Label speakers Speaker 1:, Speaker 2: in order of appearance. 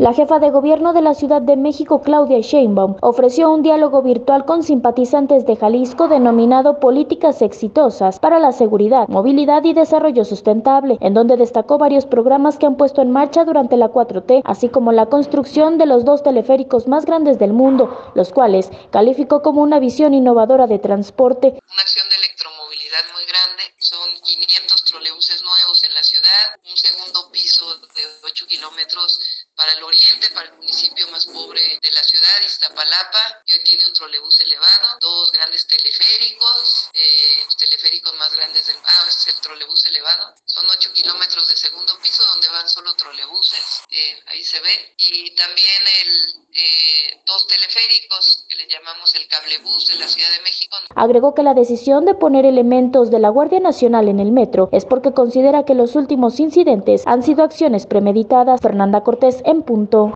Speaker 1: La jefa de gobierno de la Ciudad de México, Claudia Sheinbaum, ofreció un diálogo virtual con simpatizantes de Jalisco denominado Políticas Exitosas para la Seguridad, Movilidad y Desarrollo Sustentable, en donde destacó varios programas que han puesto en marcha durante la 4T, así como la construcción de los 2 teleféricos más grandes del mundo, los cuales calificó como una visión innovadora de transporte.
Speaker 2: Una acción de electromovilidad muy grande, son 500 trolebuses nuevos en la ciudad, un segundo piso de 8 kilómetros para el oriente, para el municipio más pobre de la ciudad, Iztapalapa, que hoy tiene un trolebús elevado, 2 grandes teleféricos, los teleféricos más grandes es el trolebús elevado, son 8 kilómetros de segundo piso donde van solo trolebuses, ahí se ve, y también 2 teleféricos que le llamamos el cablebús de la Ciudad de México.
Speaker 1: Agregó que la decisión de poner elementos de la Guardia Nacional en el metro es porque considera que los últimos incidentes han sido acciones premeditadas. Fernanda Cortés, en punto.